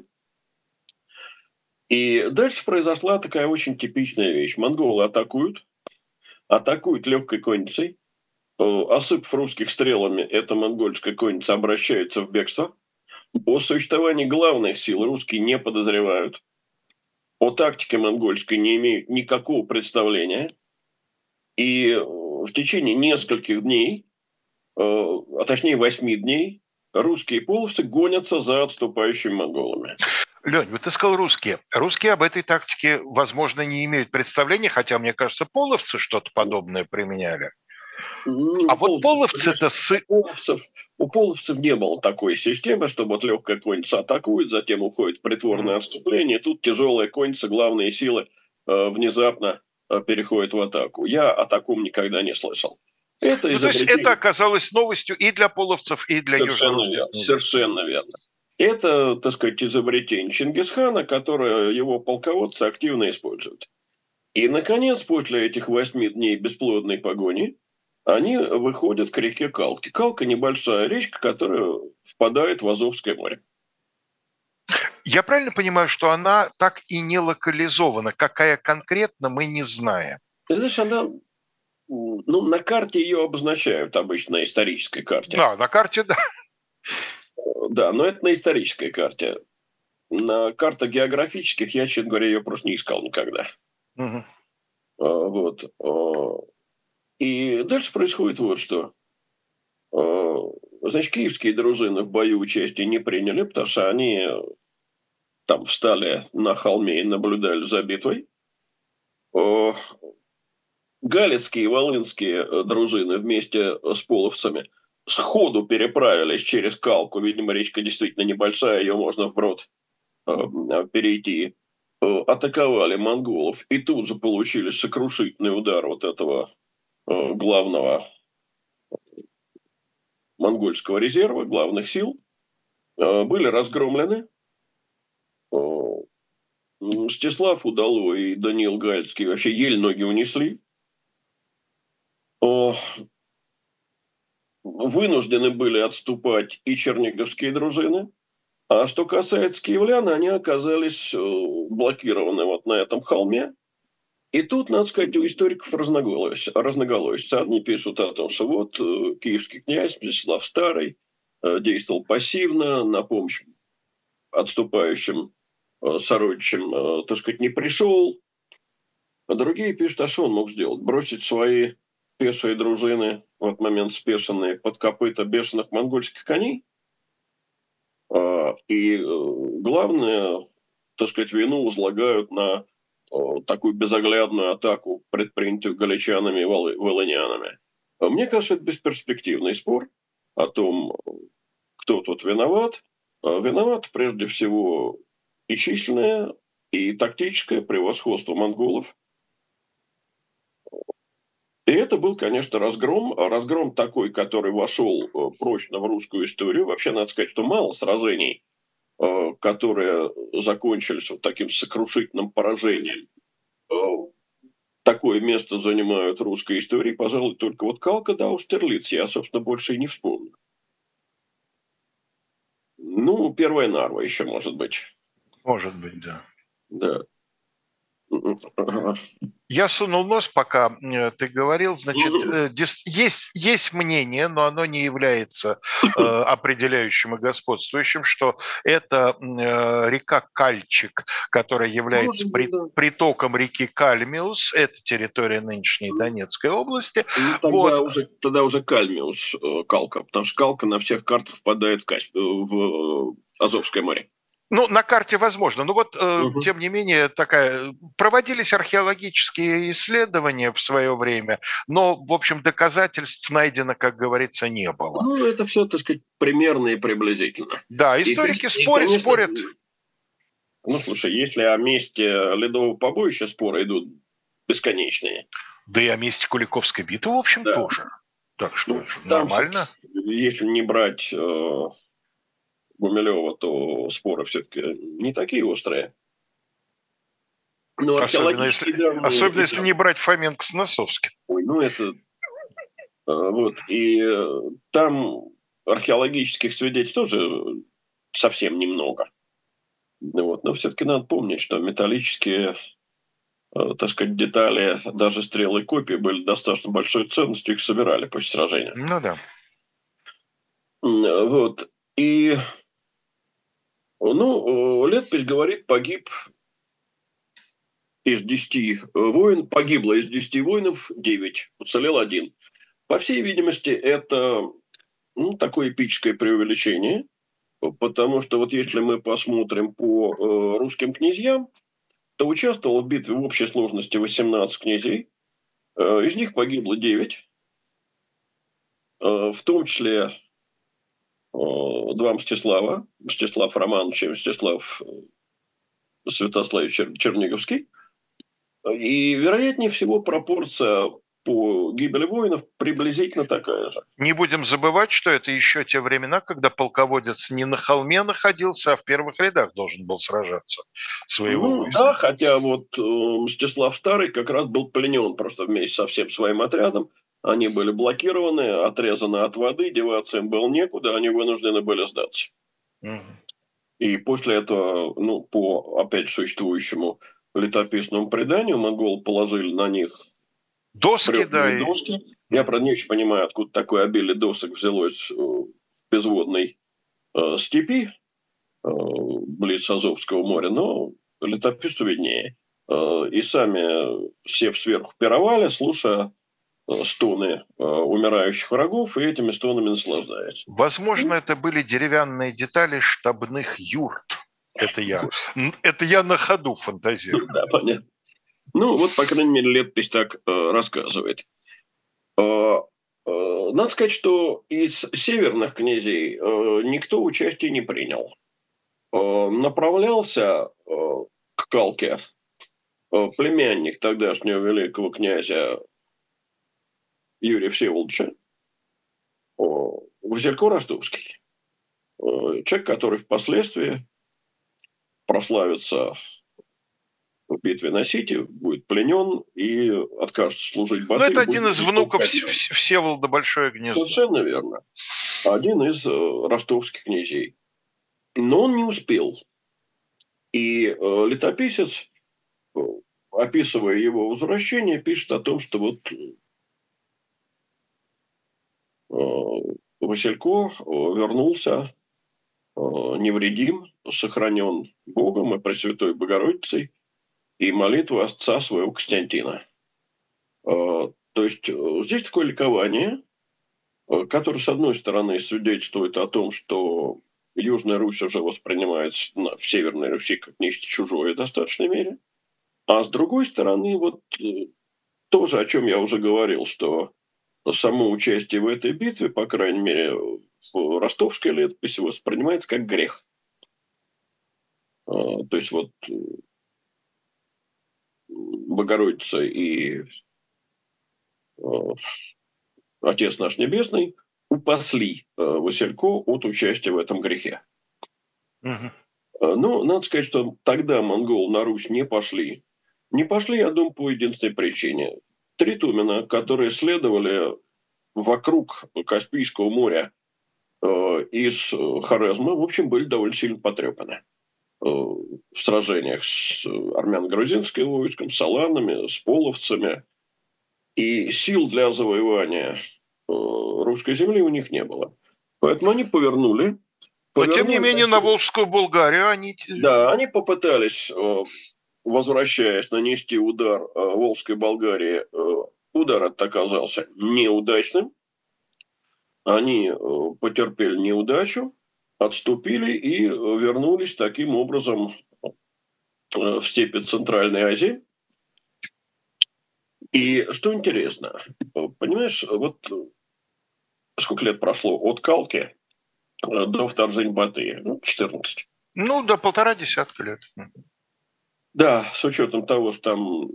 И дальше произошла такая очень типичная вещь. Монголы атакуют, атакуют легкой конницей, осыпав русских стрелами, эта монгольская конница обращается в бегство. О существовании главных сил русские не подозревают. О тактике монгольской не имеют никакого представления. И в течение нескольких дней, а точнее восьми дней, русские половцы гонятся за отступающими монголами. Лень, вот ты сказал русские. Русские об этой тактике, возможно, не имеют представления, хотя, мне кажется, половцы что-то подобное применяли. Ну, а вот половцы-то... С... У, половцев, у половцев не было такой системы, что вот легкая конница атакует, затем уходит в притворное mm. отступление, тут тяжелая конница, главные силы э, внезапно э, переходят в атаку. Я о таком никогда не слышал. Это, ну, то есть это оказалось новостью и для половцев, и для южнорусских. Верно, совершенно верно. Это, так сказать, изобретение Чингисхана, которое его полководцы активно используют. И, наконец, после этих восьми дней бесплодной погони, они выходят к реке Калки. Калка – небольшая речка, которая впадает в Азовское море. Я правильно понимаю, что она так и не локализована? Какая конкретно, мы не знаем. Ты знаешь, она... Ну, на карте ее обозначают обычно, на исторической карте. Да, на карте, да. Да, но это на исторической карте. На картах географических я, честно говоря, ее просто не искал никогда. Угу. Вот. И дальше происходит вот что. Значит, киевские дружины в бою участия не приняли, потому что они там встали на холме и наблюдали за битвой. Галицкие и волынские дружины вместе с половцами сходу переправились через Калку. Видимо, речка действительно небольшая, ее можно вброд перейти. Атаковали монголов и тут же получили сокрушительный удар вот этого главного монгольского резерва, главных сил, были разгромлены. Мстислав Удало и Даниил Галицкий вообще еле ноги унесли. Вынуждены были отступать и черниговские дружины. А что касается киевлян, они оказались блокированы вот на этом холме. И тут, надо сказать, у историков разноголосица. Одни пишут о том, что вот киевский князь Мстислав Старый действовал пассивно, на помощь отступающим сородичам, так сказать, не пришел. А другие пишут, а что он мог сделать? Бросить свои пешие дружины, в этот момент спешенные, под копыта бешеных монгольских коней? И главное, так сказать, вину возлагают на такую безоглядную атаку, предпринятую галичанами и волынянами. Мне кажется, это бесперспективный спор о том, кто тут виноват. Виноват прежде всего и численное, и тактическое превосходство монголов. И это был, конечно, разгром. Разгром такой, который вошел прочно в русскую историю. Вообще, надо сказать, что мало сражений, которые закончились вот таким сокрушительным поражением. Такое место занимают русской истории, пожалуй, только вот Калка да Аустерлиц. Я, собственно, больше и не вспомню. Ну, первая Нарва еще, может быть. Может быть, да. Да. Я сунул нос, пока ты говорил. Значит, есть, есть мнение, но оно не является э, определяющим и господствующим, что это э, река Кальчик, которая является при, притоком реки Кальмиус. Это территория нынешней Донецкой области. Ну, тогда, вот. уже, тогда уже Кальмиус э, Калка, потому что Калка на всех картах впадает в, Касп... в Азовское море. Ну, на карте возможно. Но вот, э, угу. тем не менее, такая... проводились археологические исследования в свое время, но, в общем, доказательств найдено, как говорится, не было. Ну, это все, так сказать, примерно и приблизительно. Да, историки и, спорят, и, конечно, спорят. Ну, слушай, если о месте ледового побоища споры идут бесконечные. Да и о месте Куликовской битвы, в общем, да. тоже. Так что ну, нормально. Если не брать... Э, Гумилева, то споры все-таки не такие острые. Но особенно если, данные, особенно если не брать Фоменко с Носовским. Ой, ну это... Вот. И там археологических свидетельств тоже совсем немного. Вот. Но все-таки надо помнить, что металлические так сказать, детали, даже стрелы и копии были достаточно большой ценностью, их собирали после сражения. Ну да. Вот. И, ну, летопись говорит, погиб из десяти воин, погибло из десяти воинов девять, уцелел один. По всей видимости, это, ну, такое эпическое преувеличение, потому что вот если мы посмотрим по э, русским князьям, то участвовало в битве в общей сложности восемнадцать князей, э, из них погибло девять, э, в том числе э, два Мстислава, Мстислав Романович и Мстислав Святославич Чер- Черниговский. И, вероятнее всего, пропорция по гибели воинов приблизительно такая же. Не будем забывать, что это еще те времена, когда полководец не на холме находился, а в первых рядах должен был сражаться своего Ну войска. да, хотя вот э, Мстислав Старый как раз был пленен просто вместе со всем своим отрядом. Они были блокированы, отрезаны от воды, деваться им было некуда, они вынуждены были сдаться. Угу. И после этого, ну, по опять существующему летописному преданию, монголы положили на них доски, да. И... доски. Я, правда, не очень понимаю, откуда такое обилие досок взялось в безводной э, степи э, близ Азовского моря, но летописцу виднее. Э, и сами, сев сверху, пировали, слушая э, стоны э, умирающих врагов, и этими стонами наслаждаясь. Возможно, это были деревянные детали штабных юрт. Это я. Это я на ходу фантазирую. Да, понятно. Ну, вот, по крайней мере, летопись так э, рассказывает. Э, э, надо сказать, что из северных князей э, никто участия не принял. Э, направлялся э, к Калке э, племянник тогдашнего великого князя Юрия Всеволодовича, э, Василько Ростовский. Э, человек, который впоследствии прославится в битве на Сити, будет пленен и откажется служить Батыю. Ну, это один из внуков Всеволода Большое Гнездо. Совершенно верно. Один из э, ростовских князей. Но он не успел. И э, летописец, э, описывая его возвращение, пишет о том, что вот э, Василько вернулся э, невредим, сохранен Богом и Пресвятой Богородицей, и молитву отца своего Константина. То есть здесь такое ликование, которое, с одной стороны, свидетельствует о том, что Южная Русь уже воспринимается в Северной Руси как нечто чужое в достаточной мере, а с другой стороны, вот тоже, о чем я уже говорил, что само участие в этой битве, по крайней мере, в ростовской летописи воспринимается как грех. То есть вот Богородица и э, Отец наш Небесный упасли э, Василько от участия в этом грехе. Угу. Э, ну, надо сказать, что тогда монголы на Русь не пошли. Не пошли, я думаю, по единственной причине. Три тумена, которые следовали вокруг Каспийского моря э, из Хорезма, в общем, были довольно сильно потрепаны в сражениях с армяно-грузинским войском, с аланами, с половцами. И сил для завоевания русской земли у них не было. Поэтому они повернули. Но, тем не менее, на Волжскую Болгарию они... Да, они попытались, возвращаясь, нанести удар Волжской Болгарии. Удар этот оказался неудачным. Они потерпели неудачу, отступили и вернулись таким образом в степи Центральной Азии. И что интересно, понимаешь, вот сколько лет прошло от Калки до вторжения Батыя? Ну, четырнадцать. Ну, до полтора десятка лет. Да, с учетом того, что там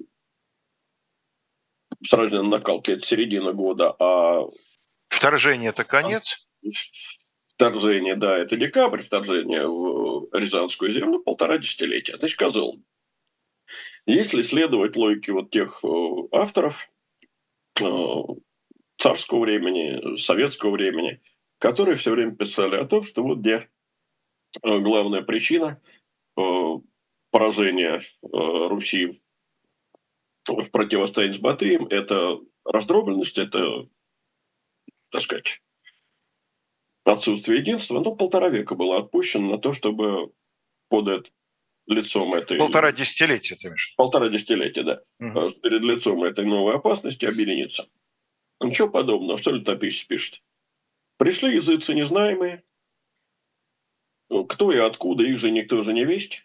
сражение на Калке – это середина года, а... Вторжение – это конец? Вторжение, да, это декабрь, вторжение в Рязанскую землю, полтора десятилетия. Значит, козел. Если следовать логике вот тех авторов царского времени, советского времени, которые все время писали о том, что вот где главная причина поражения Руси в противостоянии с Батыем, это раздробленность, это, так сказать, отсутствие единства. Ну, полтора века было отпущено на то, чтобы под лицом этой... Полтора десятилетия, ты имеешь? Полтора десятилетия, да. Угу. Перед лицом этой новой опасности объединиться. Ничего подобного. Что летописец пишет? Пришли языцы незнаемые. Кто и откуда, их же никто же не весть.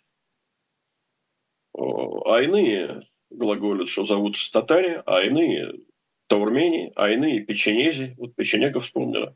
А иные глаголят, что зовутся татаре, а иные таурмени, а иные печенези. Вот печенегов вспомнила.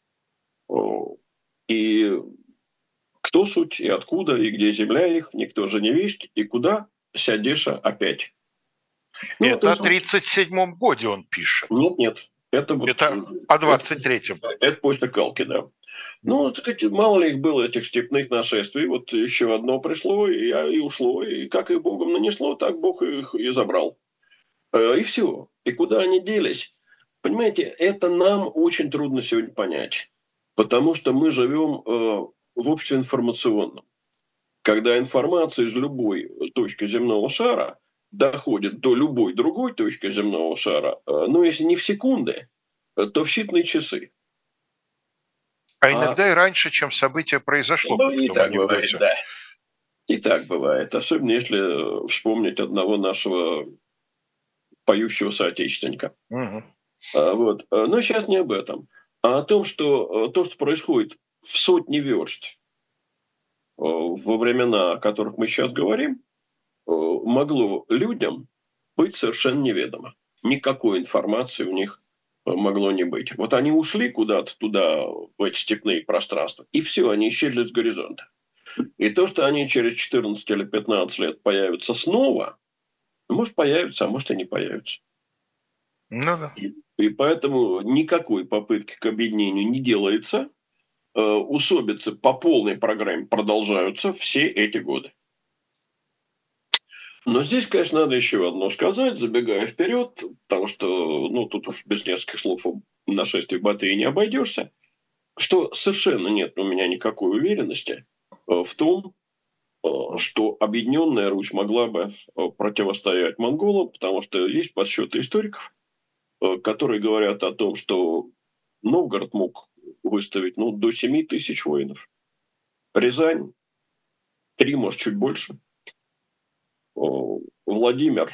И кто суть, и откуда, и где земля их, никто же не весть, и куда сядеша опять. Ну, это о тридцать седьмом годе он пишет. Нет, нет. Это, вот, это о двадцать третьем. Это, это после Калки, да. Ну, так сказать, мало ли их было, этих степных нашествий. Вот еще одно пришло и, и ушло. И как их Богом нанесло, так Бог их и забрал. И все. И куда они делись? Понимаете, это нам очень трудно сегодня понять. Потому что мы живем в обществе информационном. Когда информация из любой точки земного шара доходит до любой другой точки земного шара, ну, если не в секунды, то в считанные часы. А иногда а... и раньше, чем событие произошло. Ну, и так бывает, да. И так бывает. Особенно если вспомнить одного нашего поющего соотечественника. Угу. А, вот. Но сейчас не об этом. А о том, что то, что происходит в сотни верст во времена, о которых мы сейчас говорим, могло людям быть совершенно неведомо. Никакой информации у них могло не быть. Вот они ушли куда-то туда, в эти степные пространства, и все, они исчезли с горизонта. И то, что они через четырнадцать или пятнадцать лет появятся снова, может появятся, а может и не появятся. Ну да. И, и поэтому никакой попытки к объединению не делается. Э, усобицы по полной программе продолжаются все эти годы. Но здесь, конечно, надо еще одно сказать, забегая вперед, потому что, ну, тут уж без нескольких слов о нашествии Батыя не обойдешься, что совершенно нет у меня никакой уверенности в том, что объединенная Русь могла бы противостоять монголам, потому что есть подсчеты историков, которые говорят о том, что Новгород мог выставить, ну, до семи тысяч воинов, Рязань три, может, чуть больше. Владимир,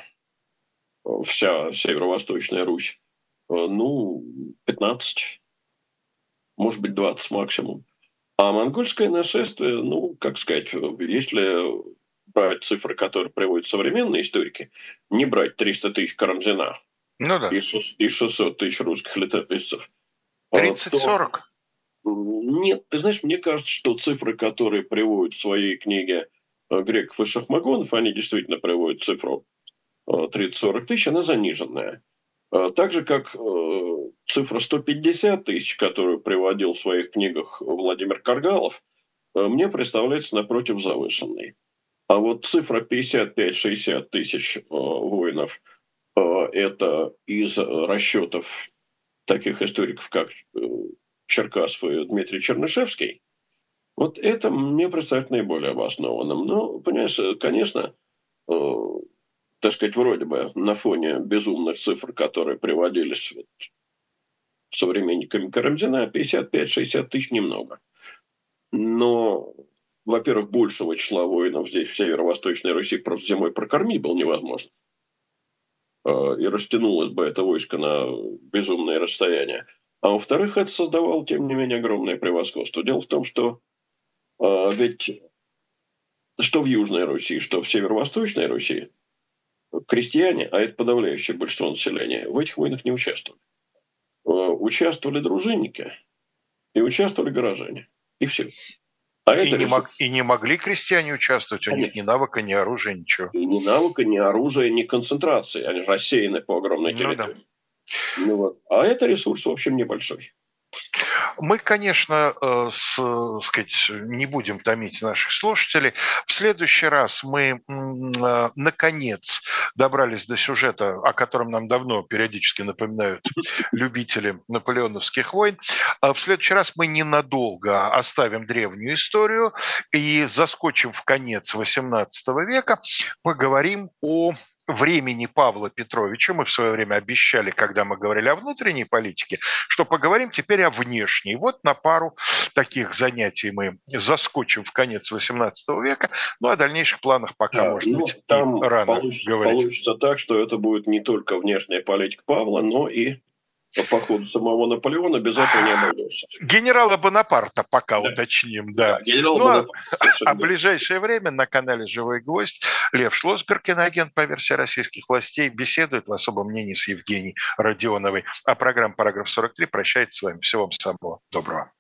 вся северо-восточная Русь, ну, пятнадцать, может быть, двадцать максимум. А монгольское нашествие, ну, как сказать, если брать цифры, которые приводят современные историки, не брать триста тысяч Карамзина, ну, да. и шестьсот тысяч русских летописцев. тридцать-сорок? Нет, ты знаешь, мне кажется, что цифры, которые приводят в своей книге Греков и Шахмагонов, они действительно приводят цифру тридцать-сорок тысяч, она заниженная. Так же, как цифра сто пятьдесят тысяч, которую приводил в своих книгах Владимир Каргалов, мне представляется напротив завышенной. А вот цифра пятьдесят пять-шестьдесят тысяч воинов – это из расчетов таких историков, как Черкасов и Дмитрий Чернышевский. Вот это мне представляется наиболее обоснованным. Но, понимаешь, конечно, э, так сказать, вроде бы на фоне безумных цифр, которые приводились вот современниками Карамзина, пятьдесят пять-шестьдесят тысяч немного. Но, во-первых, большего числа воинов здесь, в Северо-Восточной Руси, просто зимой прокормить было невозможно. Э, и растянулось бы это войско на безумные расстояния. А во-вторых, это создавало, тем не менее, огромное превосходство. Дело в том, что А, ведь что в Южной Руси, что в Северо-Восточной Руси крестьяне, а это подавляющее большинство населения, в этих войнах не участвовали. А, участвовали дружинники и участвовали горожане. И все. А и, это не мог, и не могли крестьяне участвовать, у Конечно. них ни навыка, ни оружия, ничего. И ни навыка, ни оружия, ни концентрации. Они же рассеяны по огромной территории. Ну, да. Ну, вот. А это ресурс, в общем, небольшой. Мы, конечно, э, с, сказать, не будем томить наших слушателей. В следующий раз мы, э, наконец, добрались до сюжета, о котором нам давно периодически напоминают любители наполеоновских войн. В следующий раз мы ненадолго оставим древнюю историю и, заскочим в конец восемнадцатого века, поговорим о времени Павла Петровича. Мы в свое время обещали, когда мы говорили о внутренней политике, что поговорим теперь о внешней. Вот на пару таких занятий мы заскочим в конец восемнадцатого века, ну о дальнейших планах пока, Да, может ну, быть, там и рано получится, говорить. Получится так, что это будет не только внешняя политика Павла, но и по ходу самого Наполеона, без этого не обойдешься. Генерала Бонапарта пока Да. уточним, да. Да, генерал Ну, а, Бонапарт, совершенно а в ближайшее время на канале «Живой гвоздь» Лев Шлосберг, иноагент по версии российских властей, беседует в особом мнении с Евгенией Родионовой. А программа «Параграф сорок три» прощается с вами. Всего вам самого доброго.